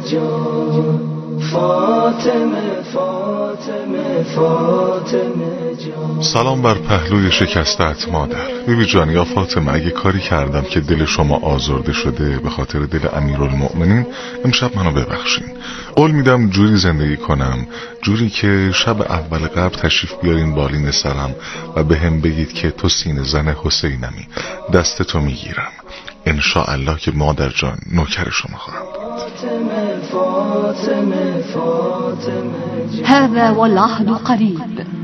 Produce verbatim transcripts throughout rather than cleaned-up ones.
جان فاطمه فاطمه فاطمه جان. سلام بر پهلوی شکستت مادر. بیبی جان یا فاطمه، اگه کاری کردم که دل شما آزرده شده به خاطر دل امیرالمؤمنین، امشب منو ببخشین. قول میدم جوری زندگی کنم، جوری که شب اول قبل تشریف بیارین بالین سرم و به هم بگید که تو سینه زن حسینمی، دست تو میگیرم. انشاءالله که مادر جان نوکر شما خواهم بود. هذا والعهد قریب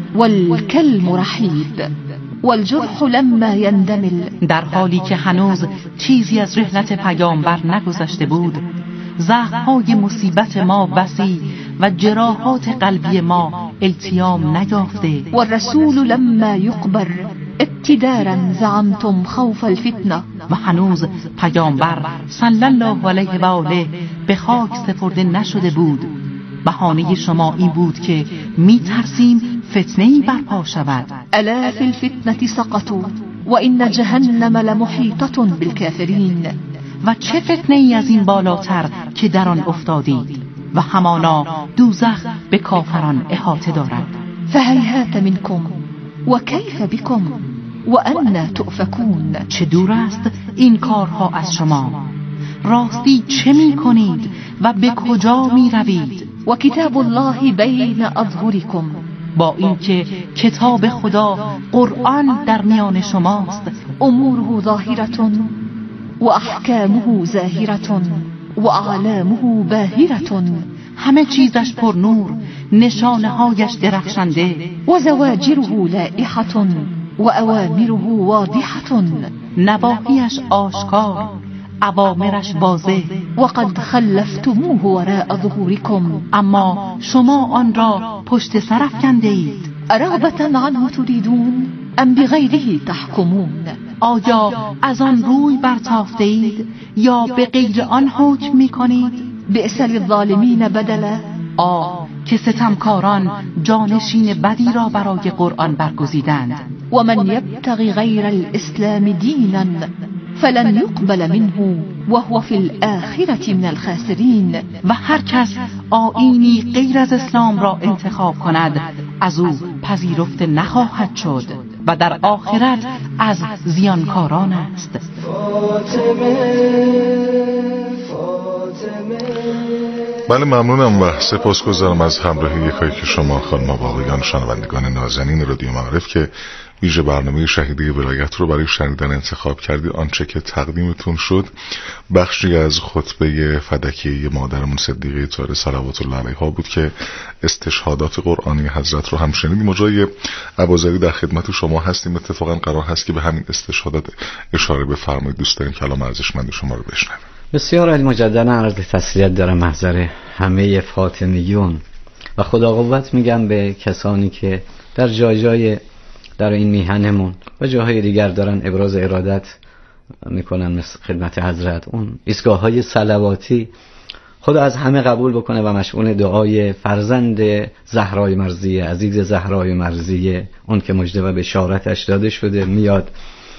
والکلم رحیب والجرح لما يندمل. در حالی که هنوز چیزی از رحلت پیامبر نگذشته بود، زخم‌های مصیبت ما وسیع و جراحات قلبی ما التیام نیافته. والرسول لما يقبر ابتدارا زعمتم خوف الفتنه. و هنوز پیامبر صلی الله علیه و آله به خاک سپرده نشده بود. بهانه شما این بود که می ترسیم فتنه‌ای برپا شود. الا فی الفتنه سقطوا و ان جهنم لمحیطه بالکافرین. و چه فتنه‌ای از این بالاتر که در آن افتادید و همانا دوزخ به کافران احاطه دارد. فهیهات منکم و کیف بکم و انا تؤفکون. چه دور است این کارها از شما، راستی چه می کنید و به کجا می روید؟ و کتاب الله بین اظهرکم. با اینکه کتاب خدا قرآن در میان شماست. اموره ظاهرة و احکامه زاهرة و اعلامه باهرة. همه چیزش پر نور، نشانه هایش درخشنده. و زواجره لائحة و اوامره واضحة. نواهیش آشکار، اوامرش واضح. و قد خلفتموه وراء ظهورکم. اما شما آن را پشت سر افکنده اید. رغبة عنه تريدون ام بغیره تحکمون. آیا از آن روی برتافته اید یا به غیر آن حکم می کنید؟ بئس للظالمین بدلا. آه که ستمکاران جانشین بدی را برای قرآن برگزیدند. و من یبتغی غیر الاسلام دینا فلن يقبل منه وهو في الآخرة من الخاسرین. و هر کس آیینی غیر از اسلام را انتخاب کند از او پذیرفته نخواهد شد و در آخرت از زیانکاران است. فاطمه فاطمه. بله ممنونم و سپاسگزارم از همراهی یکایی که شما خانم و آقایان شنوندگان نازنین رادیو معارف که ویژه برنامه شهیده ولایت رو برای شنیدن انتخاب کردید. آنچه که تقدیمتون شد بخشی از خطبه فدکیه مادرمون صدیقه طاهره صلوات الله علیها بود که استشهادات قرآنی حضرت رو هم شنیدیم. جای ابوذری در خدمت شما هستیم. اتفاقا قرار هست که به همین استشهادات اشاره بفرمایید. دوست داریم کلام ارزشمند شما رو بشنویم. بسیار علی مجددا عرض تسلیت دارم محضر همه فاطمیون و خدا قوت میگم به کسانی که در جای جای در این میهنمون و جاهای دیگر دارن ابراز ارادت میکنن مثل خدمت حضرت. اون ایستگاه های صلواتی خدا از همه قبول بکنه و مشمول دعای فرزند زهرای مرضیه، عزیز زهرای مرضیه، اون که مژده و بشارتش داده شده، میاد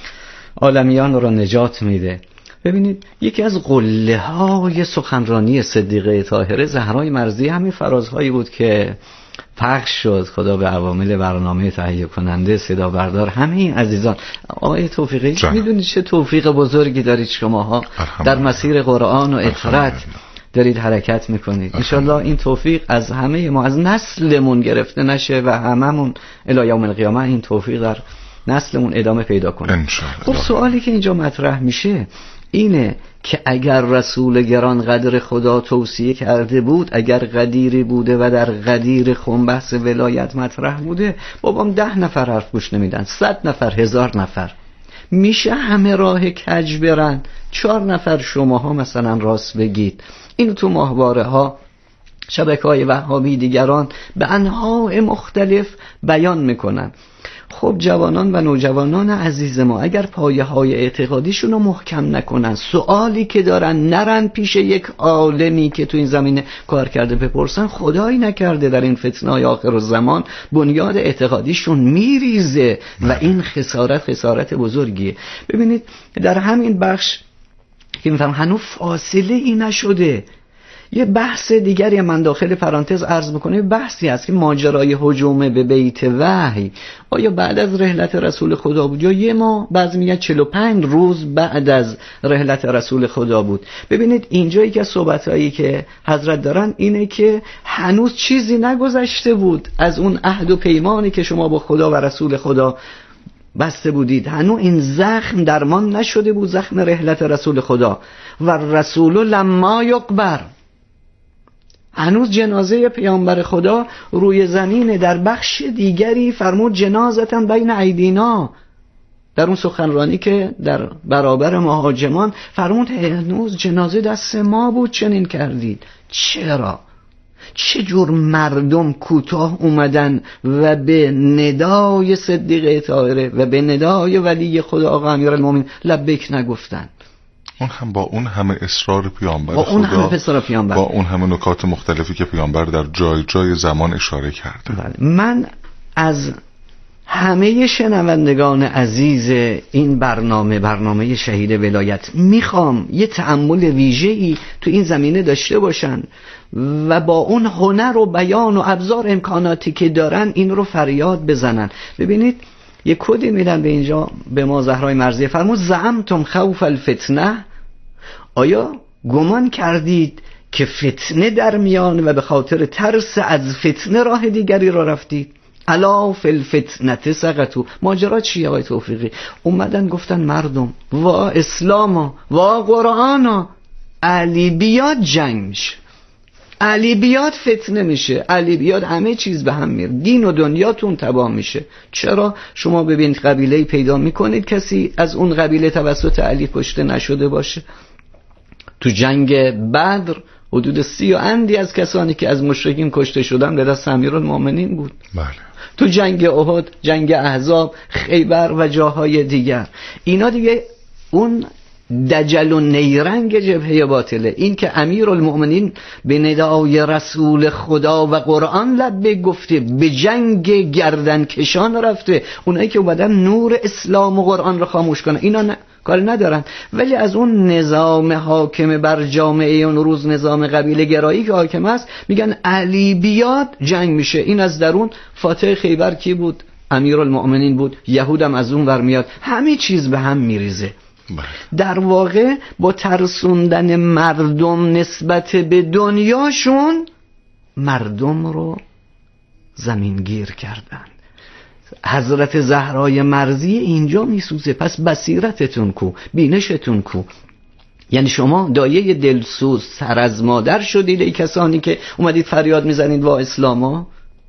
عالمیان را نجات میده. ببینید یکی از قله های سخنرانی صدیقه طاهره زهرای مرضیه همین فرازهایی بود که پخش شد. خدا به عوامل برنامه تهیه کننده صدا بردار همه این عزیزان. آقای توفیقی میدونید چه توفیق بزرگی دارید شماها در مسیر قرآن و اطهارت دارید حرکت میکنید. انشالله این توفیق از همه ما، از نسلمون گرفته نشه و هممون الی یوم القیامه این توفیق در نسلمون ادامه پیدا کنه. خب سوالی که اینجا مطرح میشه اینه که اگر رسول گران قدر خدا توصیه کرده بود، اگر قدیری بوده و در قدیر خون بحث ولایت مطرح بوده، بابام ده نفر حرف گوش نمیدن، صد نفر، هزار نفر، میشه همه راه کج برن؟ چهار نفر شماها مثلا راست بگید. این تو ماهواره ها شبکه‌های وهابی دیگران به انواع مختلف بیان میکنن. خب جوانان و نوجوانان عزیز ما اگر پایه های اعتقادیشون رو محکم نکنن، سوالی که دارن نرن پیش یک عالمی که تو این زمینه کار کرده بپرسن، خدایی نکرده در این فتنه آخر الزمان بنیاد اعتقادیشون میریزه و این خسارت خسارت بزرگیه. ببینید در همین بخش که میفهم هنوز فاصله ای نشده، یه بحث دیگری من داخل پرانتز عرض میکنه، بحثی هست که ماجرای هجوم به بیت وحی آیا بعد از رحلت رسول خدا بود یا یه ماه، بعضی میگن چهل و پنج روز بعد از رحلت رسول خدا بود. ببینید اینجایی که صحبتایی که حضرت دارن اینه که هنوز چیزی نگذشته بود از اون عهد و پیمانی که شما با خدا و رسول خدا بسته بودید، هنوز این زخم درمان نشده بود، زخم رحلت رسول خدا. و رسول لما یقبر، هنوز جنازه پیامبر خدا روی زمین. در بخش دیگری فرمود جنازتن بین ایدینا، در اون سخنرانی که در برابر مهاجمان فرمود هنوز جنازه دست ما بود چنین کردید. چرا؟ چه جور مردم کوتاه اومدن و به ندای صدیقه طاهره و به ندای ولی خدا آقا امیرالمومنین لبیک نگفتن؟ اون هم با اون همه اصرار پیامبر با اون خدا، همه اصرار پیامبر، با اون همه نکات مختلفی که پیامبر در جای جای زمان اشاره کرده. بله. من از همه شنوندگان عزیز این برنامه، برنامه شهید ولایت، میخوام یه تأمل ویژه‌ای تو این زمینه داشته باشن و با اون هنر و بیان و ابزار امکاناتی که دارن این رو فریاد بزنن. ببینید یه کدی میدن به اینجا به ما زهرای مرضیه، فرمود زعمتم خوف الفتنه، آیا گمان کردید که فتنه در میان و به خاطر ترس از فتنه راه دیگری را رفتید؟ الا فی الفتنه سقطوا. ماجرا چیه آقای توفیقی؟ اومدن گفتن مردم وا اسلاما وا قرآنا، علی بیاد جنگ میشه، علی بیاد فتنه میشه، علی بیاد همه چیز به هم میره، دین و دنیاتون تباه میشه. چرا؟ شما ببینید قبیله پیدا میکنید کسی از اون قبیله توسط علی کشته نشده باشه. تو جنگ بدر حدود سی و اندی از کسانی که از مشرکین کشته شدن به دست امیرالمومنین بود. بله. تو جنگ احد، جنگ احزاب، خیبر و جاهای دیگر، اینا دیگه اون دجل و نیرنگ جبهه باطله. این که امیرالمومنین به ندای رسول خدا و قرآن لبیک گفته، به جنگ گردن کشان رفته، اونایی که اومدن نور اسلام و قرآن رو خاموش کنن اینا نه کار ندارن. ولی از اون نظام حاکم بر جامعه اون روز، نظام قبیله گرایی که حاکم است، میگن علی بیاد جنگ میشه. این از درون فاتح خیبر کی بود؟ امیرالمومنین بود. یهودم از اون ور میاد، همه چیز به هم میریزه. در واقع با ترسوندن مردم نسبت به دنیاشون مردم رو زمینگیر کردن. حضرت زهرای مرضی اینجا میسوزه. پس بصیرتتون کو، بینشتون کو؟ یعنی شما دایه دلسوز سر از مادر شدید ای کسانی که اومدید فریاد میزنید وا اسلاما.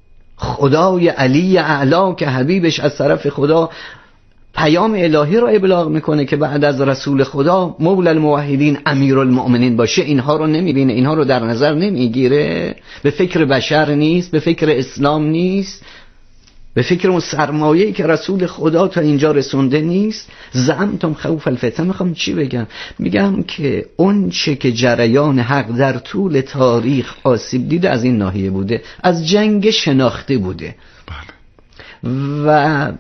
خدای علی اعلا که حبیبش از طرف خدا پیام الهی را ابلاغ میکنه که بعد از رسول خدا مولا الموحدین امیرالمؤمنین باشه، اینها رو نمیبینه، اینها رو در نظر نمیگیره، به فکر بشر نیست، به فکر اسلام نیست، به فکر اون سرمایه‌ای که رسول خدا تا اینجا رسونده نیست. زعمتم خوف الفتنه. میخوام چی بگم؟ میگم که اون چه که جریان حق در طول تاریخ آسیب دیده از این ناحیه بوده، از جنگ شناخته بوده. بله. و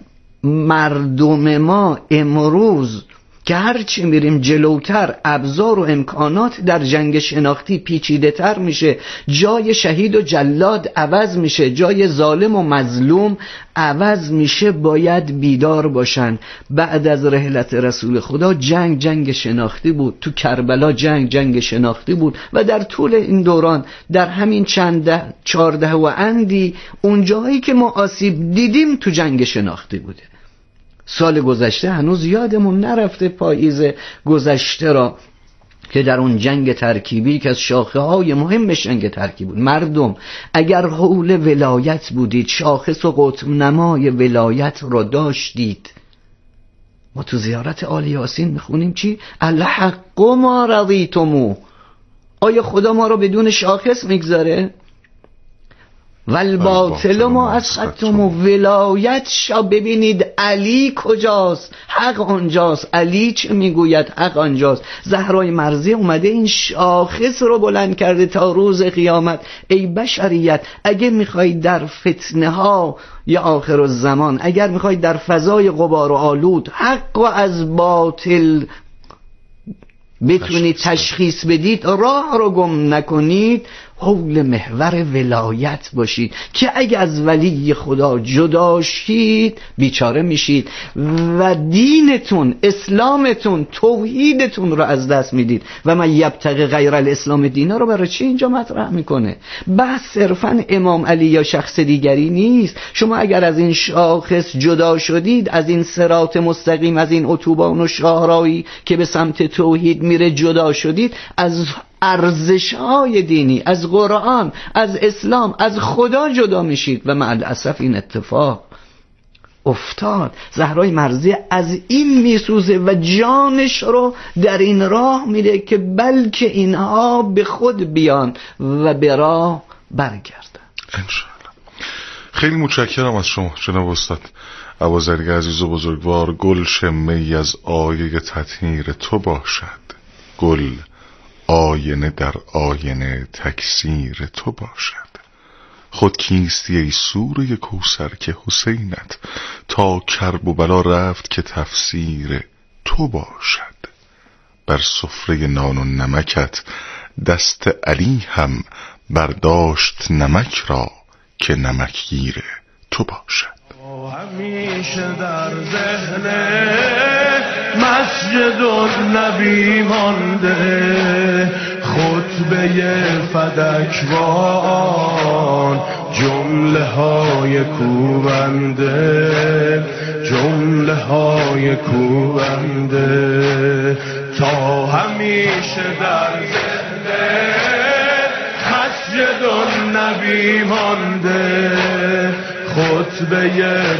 مردم ما امروز که هرچی میریم جلوتر ابزار و امکانات در جنگ شناختی پیچیده تر میشه، جای شهید و جلاد عوض میشه، جای ظالم و مظلوم عوض میشه. باید بیدار باشن. بعد از رحلت رسول خدا جنگ جنگ شناختی بود، تو کربلا جنگ جنگ شناختی بود و در طول این دوران در همین چند ده چارده و اندی اون جایی که ما آسیب دیدیم تو جنگ شناختی بوده. سال گذشته هنوز یادمون نرفته، پاییز گذشته را که در اون جنگ ترکیبی که از شاخه های مهم جنگ ترکیبی بود، مردم اگر حول ولایت بودید، شاخص و قطب نمای ولایت را داشتید. ما تو زیارت آل یاسین میخونیم چی؟ الحق ما رضیتمو. آیا خدا ما را بدون شاخص میگذاره؟ والباطل ما اسقطتم. ولایت شا ببینید علی کجاست؟ حق آنجاست. علی چه میگوید؟ حق آنجاست. زهرای مرضی اومده این شاخص رو بلند کرده تا روز قیامت. ای بشریت، اگه میخواید در فتنه ها یا آخر الزمان، اگر میخواید در فضای غبار و آلود حق و از باطل بتونید تشخیص بدید، راه رو گم نکنید، حول محور ولایت باشید که اگه از ولی خدا جدا شید بیچاره میشید و دینتون، اسلامتون، توحیدتون رو از دست میدید. و من یبتغی غیر الاسلام دینا رو برای چی اینجا مطرح میکنه؟ بحث صرفا امام علی یا شخص دیگری نیست. شما اگر از این شاخص جدا شدید، از این صراط مستقیم، از این اتوبان و شاهراهی که به سمت توحید میره جدا شدید، از ارزش‌های دینی، از قرآن، از اسلام، از خدا جدا میشید. و مع الاسف این اتفاق افتاد. زهرای مرضی از این میسوزه و جانش رو در این راه میده که بلکه اینها به خود بیان و به راه برگردن انشاءالله. خیلی متشکرم از شما جناب استاد ابوذری عزیز و بزرگوار. گل شمه‌ای از آیه تطهیر تو باشد، گل آینه در آینه تکثیر تو باشد. خود کیستی ای سوره کوثر که حسینت تا کرب و بلا رفت که تفسیر تو باشد. بر سفره نان و نمکت دست علی هم برداشت نمک را که نمکگیر تو باشد. همیشه در ذهن مسجد النبی مانده، خطبه فدکوان جمله های کوبنده، جمله های کوبنده. تا همیشه در ذهن مسجد النبی مانده، خطبه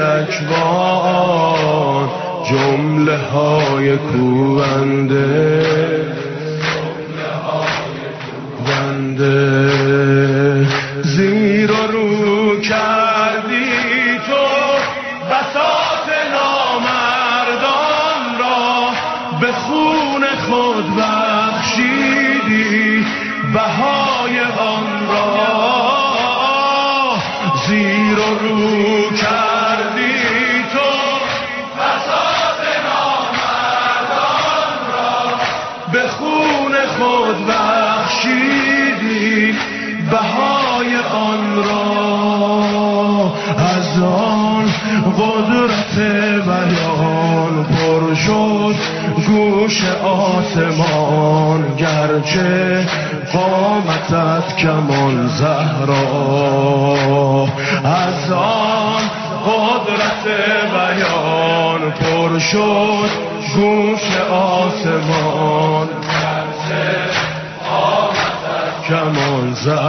فدکوان جمله های کوبنده، جمله های کوبنده. زیر و رو کردی تو بساط نامردان را، به خون خود بخشیدی بهای آن را. زیر و رو کردی تو بساط نامردان را، به خون خود بخشیدی بهای آن را. از آن قدرت بیان پر شد گوش آسمان، گرچه قامتت کمان زهرا. از آن قدرت بیان پر شد گوش آسمان، گرچه قامتت کمان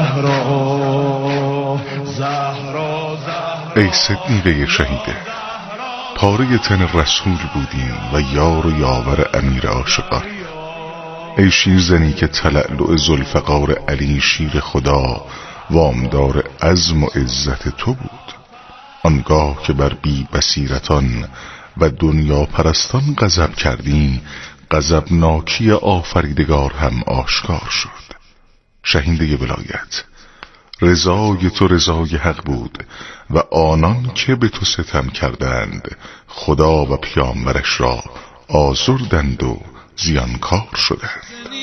زهرا. زهرا زهرا ای صدیقه شهیده، پاره تن رسول بودیم و یار و یاور امیر عاشقان. ای شیرزنی که تلألؤ ذوالفقار علی شیر خدا وامدار عزم و عزت تو بود. آنگاه که بر بی بصیرتان و دنیا پرستان غضب کردی، غضبناکی آفریدگار هم آشکار شد. شهینده ولایت، رضای تو رضای حق بود و آنان که به تو ستم کردند خدا و پیامبرش را آزردند و زیانکار شدند.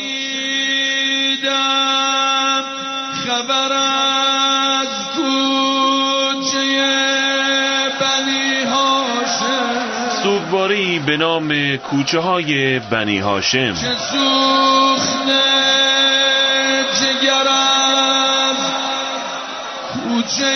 خبر از کوچه بنی هاشم، سوگواری به نام کوچه های بنی هاشم، که سوخته جگرم کوچه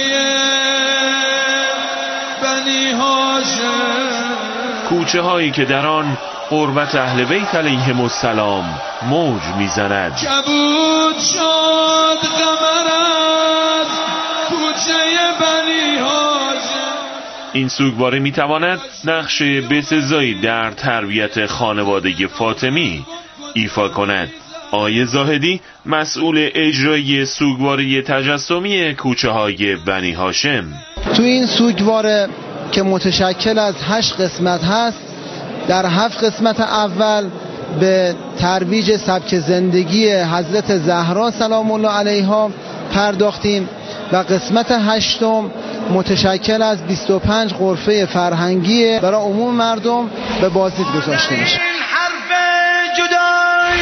بنی هاشم. کوچه هایی که در آن قربت اهل بیت علیهم السلام موج میزند. کبود شد قمر از کوچه بنی هاشم. این سوگواری میتواند نقش بسزایی در تربیت خانواده فاطمی ایفا کند. آیه زاهدی مسئول اجرایی سوگواری تجسمی کوچه های بنی هاشم. تو این سوگواره که متشکل از هشت قسمت هست، در هفت قسمت اول به ترویج سبک زندگی حضرت زهرا سلام الله علیها پرداختیم و قسمت هشتم متشکل از بیست و پنج غرفه فرهنگی برای عموم مردم به بازدید گذاشته میشه. حرف جدایی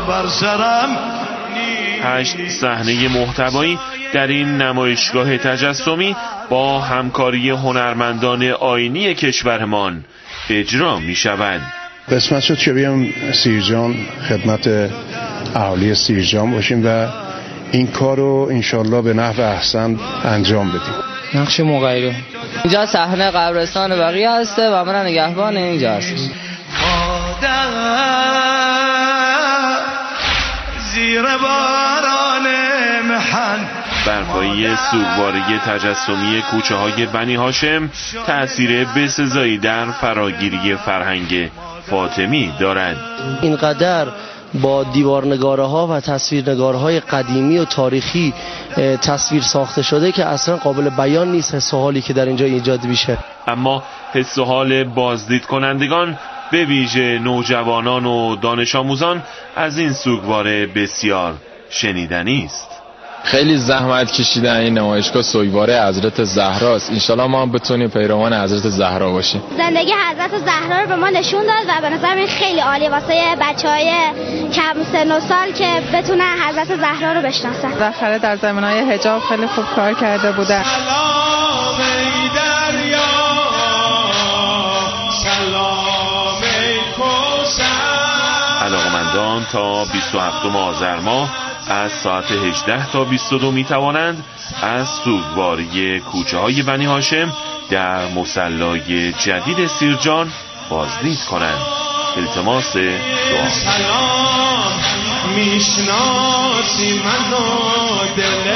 بر سرم. هشت صحنه محتوایی در این نمایشگاه تجسمی با همکاری هنرمندان آیینی کشورمان اجرا می شوند. قسمت شد که بیام سیرجان خدمت اهالی سیرجان باشیم و این کار رو انشالله به نحو احسن انجام بدیم. نقش مغیره اینجا صحنه قبرستان بقیه هسته و من نگهبان اینجا هست. زیر باران محن برپایی سوگواری تجسمی کوچه های بنی هاشم تأثیر بسزایی در فراگیری فرهنگ فاطمی دارد. اینقدر با دیوارنگاره ها و تصویرنگاره های قدیمی و تاریخی تصویر ساخته شده که اصلا قابل بیان نیست حس و حالی که در اینجا ایجاد میشه. اما حس و حال بازدید کنندگان به ویژه نوجوانان و دانش آموزان از این سوگواره بسیار شنیدنی است. خیلی زحمت کشیدن این نمایشگاه سوگواره حضرت زهراست. انشالله ما هم بتونیم پیروان حضرت زهرا باشیم. زندگی حضرت زهرا رو به ما نشون داد و به نظر من خیلی عالیه واسه بچهای کم سن و سال که بتونن حضرت زهرا رو بشناسن. بالاخره در زمینه‌های حجاب خیلی خوب کار کرده بودن. سلام ای دریا، سلام ای کوثر. علاقمندان تا بیست و هفتم آذر ماه از ساعت هجده تا بیست و دو می توانند از سوگواری کوچه های بنی هاشم در مصلای جدید سیرجان بازدید کنند. التماس دعا. سلام میشناسی منو دل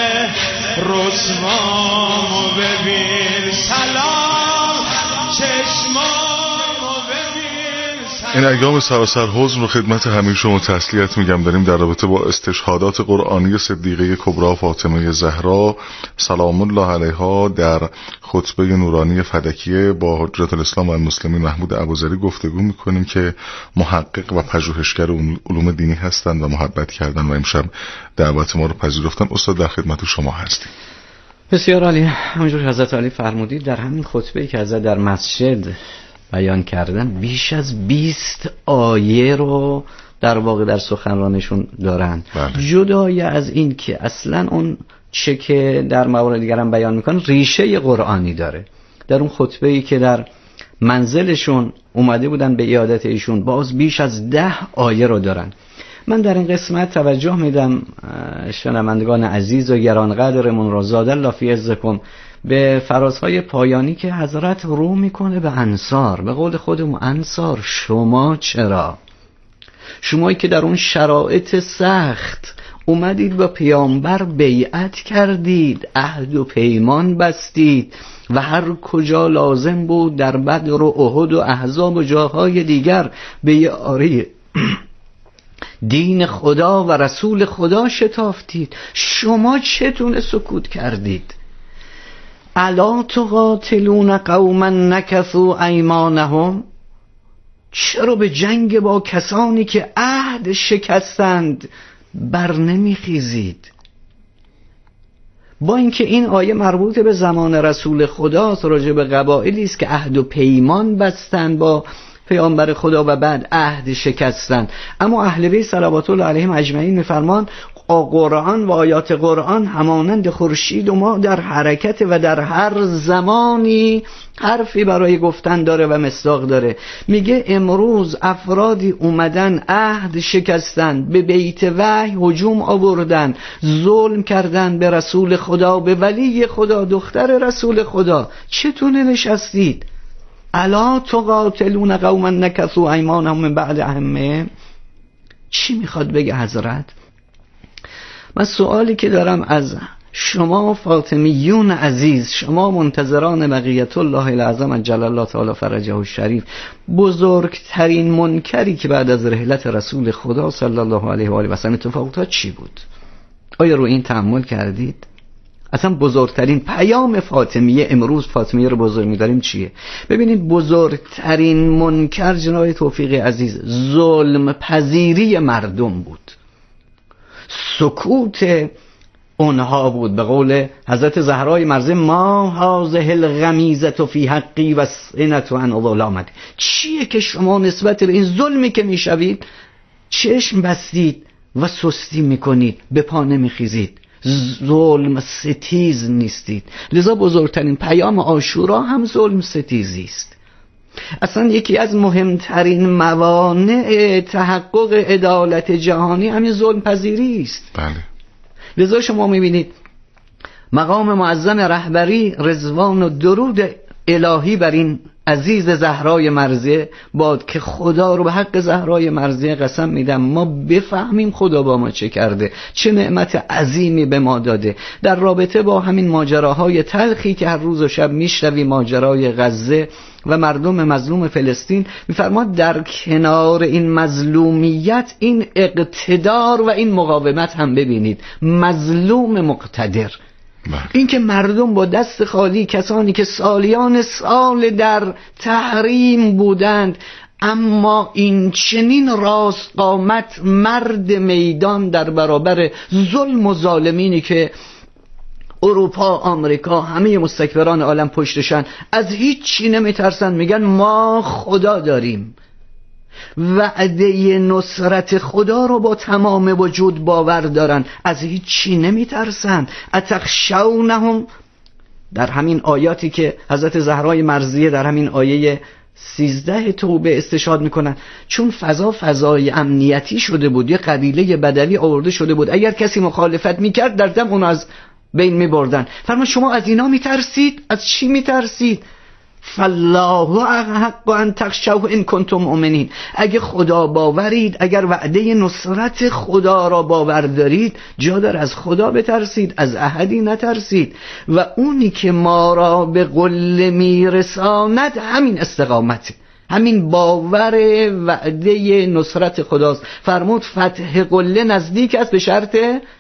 رسوامو ببین، سلام چشمامو ببین. این ایام سراسر حزن و خدمت همه شما تسلیت میگم داریم در رابطه با استشهادات قرآنی صدیقه کبری فاطمه زهرا سلام الله علیها در خطبه نورانی فدکیه با حجت الاسلام و المسلمین محمود ابوذری گفتگو میکنیم که محقق و پژوهشگر علوم دینی هستند و محبت کردن و امشب دعوت ما رو پذیرفتن. استاد در خدمت شما هستیم. بسیار عالی. همونجور که حضرت علی فرمودید در همین خطبه‌ای که حضرت در مسجد بیان کردن بیش از بیست آیه رو در واقع در سخنرانشون دارن. بله. جدای از این که اصلا اون چه که در موارد دیگر هم بیان میکنن ریشه قرآنی داره. در اون خطبه‌ای که در منزلشون اومده بودن به عیادت ایشون باز بیش از ده آیه رو دارن. من در این قسمت توجه میدم شنوندگان عزیز و گرانقدرمون را زاد الله فی عزکم به فرازهای پایانی که حضرت رو میکنه به انصار. به قول خودمون انصار شما چرا؟ شمایی که در اون شرایط سخت اومدید با پیامبر بیعت کردید، عهد و پیمان بستید و هر کجا لازم بود در بدر و احد و احزاب و جاهای دیگر به یاری دین خدا و رسول خدا شتافتید. شما چتونه سکوت کردید؟ الا تقاتلون قوما نکثوا ایمانهم، چرا به جنگ با کسانی که عهد شکستند بر نمیخیزید؟ با اینکه این آیه مربوط به زمان رسول خداست، راجع به قبایلی است که عهد و پیمان بستند با پیامبر خدا و بعد عهد شکستند، اما اهل بیت صلوات الله علیهم اجمعین میفرمان قرآن و آیات قرآن همانند خورشید و ما در حرکت و در هر زمانی حرفی برای گفتن داره و مصداق داره. میگه امروز افرادی اومدن عهد شکستن، به بیت وحی هجوم آوردن، ظلم کردن به رسول خدا، به ولی خدا، دختر رسول خدا، چتونه نشستید؟ الا تقاتلون قوما نکثوا ایمانهم من بعد عهدهم. چی میخواد بگه حضرت؟ من سوالی که دارم از شما فاطمیون عزیز، شما منتظران بقیت الله الاعظم عجل الله تعالی فرجه الشریف، بزرگترین منکری که بعد از رحلت رسول خدا صلی الله علیه و آله و سلم اتفاق افتاد چی بود؟ آیا رو این تأمل کردید؟ اصلا بزرگترین پیام فاطمیه، امروز فاطمیه رو بزرگ می‌داریم، چیه؟ ببینید بزرگترین منکر جناب توفیق عزیز ظلم پذیری مردم بود، سکوت اونها بود. به قول حضرت زهرای مرضیه ما هذه الغمیزه فی حقی و سنت عن ظلامت، چیه که شما نسبت به این ظلمی که میشوید چشم بستید و سستی میکنید، به پا نمیخیزید، ظلم ستیز نیستید. لذا بزرگترین پیام عاشورا هم ظلم ستیزی است. اصلا یکی از مهمترین موانع تحقق عدالت جهانی همین ظلم پذیری است. بله. لذا شما میبینید مقام معظم رهبری رضوان و درود الهی بر این عزیز زهرای مرضیه باد که خدا رو به حق زهرای مرضیه قسم میدم ما بفهمیم خدا با ما چه کرده، چه نعمت عظیمی به ما داده. در رابطه با همین ماجراهای تلخی که هر روز و شب میشنویم، ماجرای غزه و مردم مظلوم فلسطین، میفرماد در کنار این مظلومیت این اقتدار و این مقاومت هم ببینید، مظلوم مقتدر. این که مردم با دست خالی، کسانی که سالیان سال در تحریم بودند اما این چنین راست قامت مرد میدان در برابر ظلم و ظالمینی که اروپا، آمریکا، همه مستکبران عالم پشتشن، از هیچ چی نمیترسن، میگن ما خدا داریم. وعده نصرت خدا رو با تمام وجود باور دارن، از هیچ چی نمیترسن. اتخشونهم، در همین آیاتی که حضرت زهرای مرضیه در همین آیه سیزده توبه استشهاد میکنن، چون فضا فضای امنیتی شده بود، یه قبیله بدوی آورده شده بود، اگر کسی مخالفت میکرد در دم اون از بین میبردن. فرما شما از اینا میترسید؟ از چی میترسید؟ فالله احق ان تخشوه ان کنتم مؤمنین. اگه خدا باورید، اگر وعده نصرت خدا را باور دارید، جا دار از خدا بترسید، از احدی نترسید. و اونی که ما را به قله میرساند همین استقامت، همین باور وعده نصرت خداست. فرمود فتح قله نزدیک است به شرط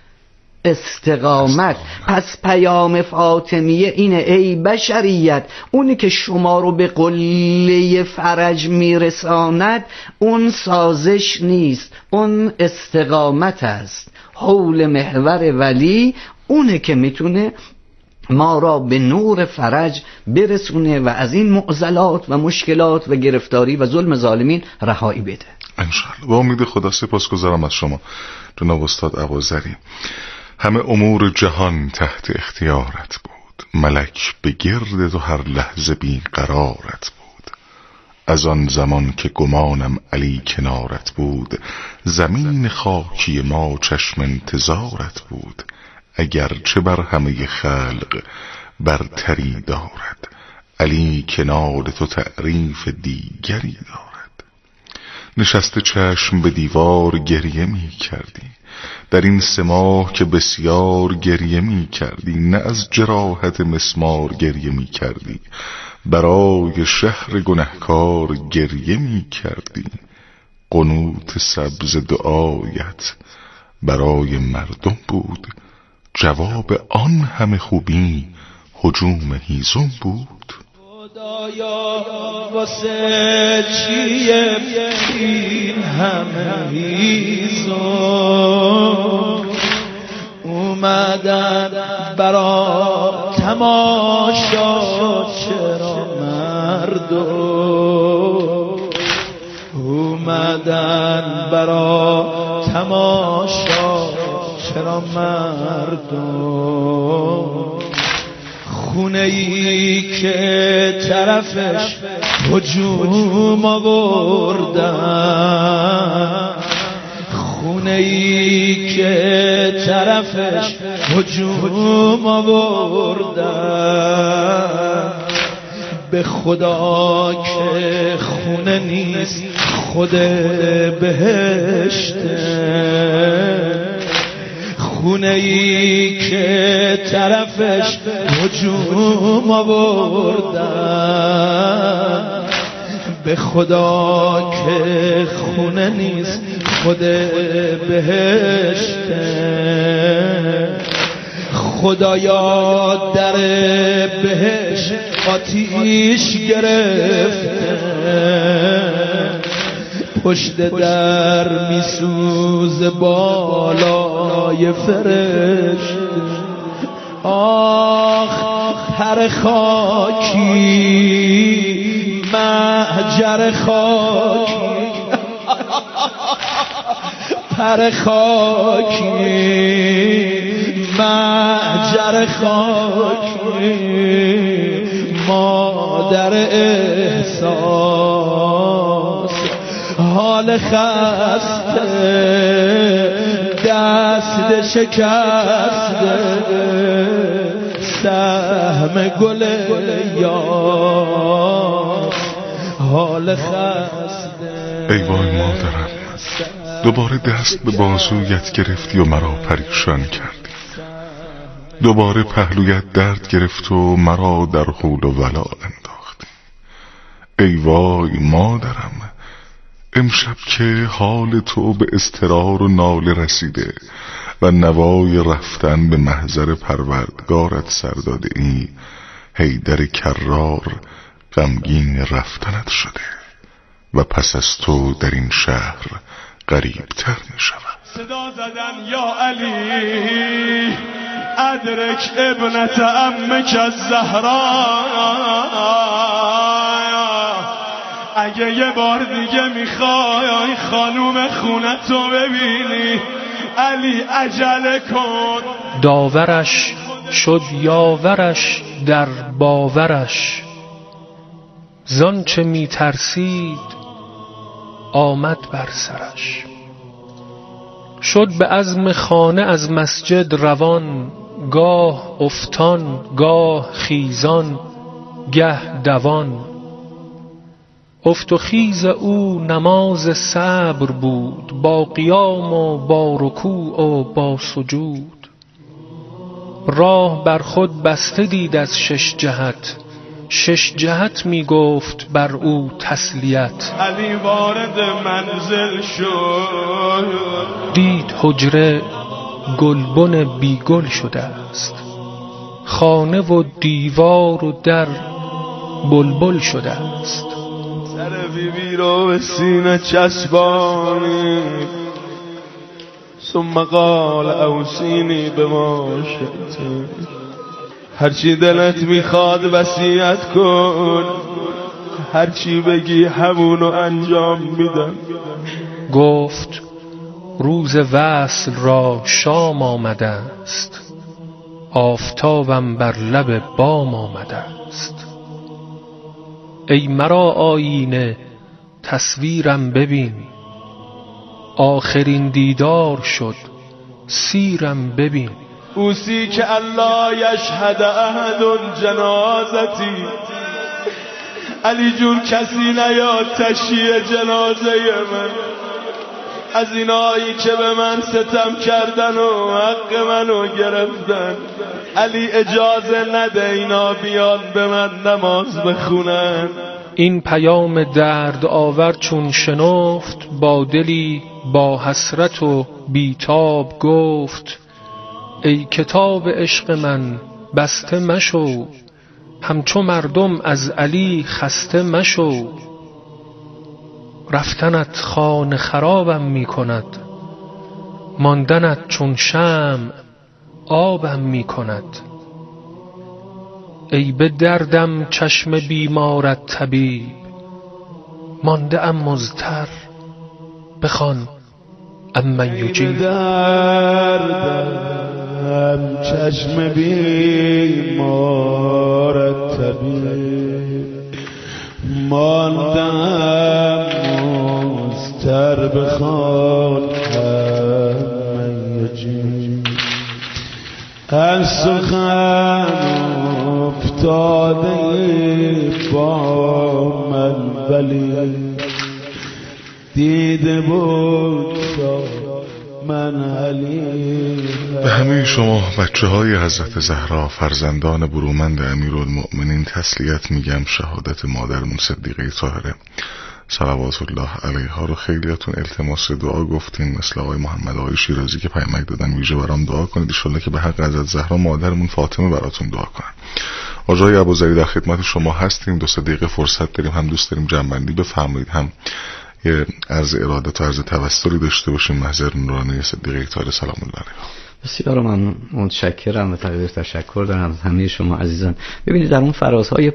استقامت. پس پیام فاطمیه اینه، ای بشریت، اونی که شما رو به قله فرج میرساند اون سازش نیست، اون استقامت است. حول محور ولی اونه که میتونه ما را به نور فرج برسونه و از این معضلات و مشکلات و گرفتاری و ظلم ظالمین رهایی بده. انشاءالله. با امید خدا سپاسگزارم از شما جناب استاد ابوذری. همه امور جهان تحت اختیارت بود، ملک به گرد تو هر لحظه بی قرارت بود. از آن زمان که گمانم علی کنارت بود، زمین خاکی ما چشم انتظارت بود. اگر چه بر همه خلق برتری دارد، علی کنار تو تعریف دیگری دارد. نشسته چشم به دیوار گریه می کردی، در این سه ماه که بسیار گریه می کردی. نه از جراحت مسمار گریه می کردی، برای شهر گنهکار گریه می کردی. قنوت سبز دعایت برای مردم بود، جواب آن همه خوبی هجوم هیزم بود. خدایا واسه چیه این همه هیزم، اومدن برا تماشا چرا مردم، اومدن برا تماشا چرا مردم. خونه ای که طرفش هجوم آوردن، خونه ای که طرفش هجوم آوردن. به خدا که خونه نیست خود بهشته، خونه ای که طرفش هجوم آوردن. به خدا که خونه نیست خود بهشته. خدایا در بهشت آتیش گرفته، پشت در میسوز بالای فرشته. آخ هر خاکی محجر خاکی، سر خاکی محجر خاکی مادر احساس حال خسته دست شکسته سهم گل یار حال خسته. ای وای مادرم، دوباره دست به بازویت گرفتی و مرا پریشان کردی، دوباره پهلویت درد گرفت و مرا در حول و ولا انداختی. ای وای مادرم، امشب که حال تو به اضطرار و ناله رسیده و نوای رفتن به محضر پروردگارت سر داده ای، حیدر کرار غمگین رفتنت شده و پس از تو در این شهر غریب تر می شود. صدا زدن یا علی ادرک ابنت امک الزهرا، اگه یه بار دیگه میخوای خانوم خونتو ببینی علی عجله کن. داورش شد یاورش در باورش، زان چه میترسید آمد بر سرش. شد به عزم خانه از مسجد روان، گاه افتان گاه خیزان گه دوان. افت و خیز او نماز صبر بود، با قیام و با رکوع و با سجود. راه بر خود بسته دید از شش جهت، شش جهت می گفت بر او تسلیت. علی وارد منزل شد، دید حجره گلبن بی گل شده است، خانه و دیوار و در بلبل شده است. سر بی بی رو به سینه چسبانی، ثم قال اوصینی به ما شئت، هرچی دلت میخواد وصیت کن، هرچی بگی همونو انجام میدم. گفت روز وصل را شام آمده است، آفتابم بر لب بام آمده است. ای مرا آینه تصویرم ببین، آخرین دیدار شد سیرم ببین. اوسی که الله یشهد احد جنازتی، علی جون کسی نیاد تشییع جنازه من، از اینایی که به من ستم کردن و حق منو گرفتن. علی اجازه نده اینا بیان به من نماز بخونن. این پیام درد آور چون شنفت، با دلی با حسرت و بیتاب گفت ای کتاب عشق من بسته مشو، همچو مردم از علی خسته مشو. رفتنت خانه خرابم می کند، ماندنت چون شمع آبم می کند. ای به دردم چشم بیمارت طبیب، مانده ام مضطر بخوان امن یجیب. دردم چشم بیمارت طبیب، ماندم مضطر بخوان امن یجیب. هر سخن افتاده با من ولی دیده بود من علی. به همه شما بچه های حضرت زهرا فرزندان برومند امیرالمؤمنین تسلیت میگم. شهادت مادرمون صدیقه طاهره صلوات الله علیها رو خیلیاتون التماس دعا گفتین، مثل آقای محمد آقای شیرازی که پیامک دادن ویژه برام دعا کنید ان شاءالله که به حق حضرت زهرا مادرمون فاطمه براتون دعا کنن. آقای ابوذری در خدمت شما هستیم. دو سه دقیقه فرصت داریم، هم دوست داریم جنبندی بفرمایید، هم یه عرض ارادت و عرض توسلی داشته باشیم. محضر نورانی صدیقه طاهره سلام الله علیها. بسیار ممنون، متشکرم و تقدیر تشکر دارم از همه شما عزیزان. ببینید در اون فرازهای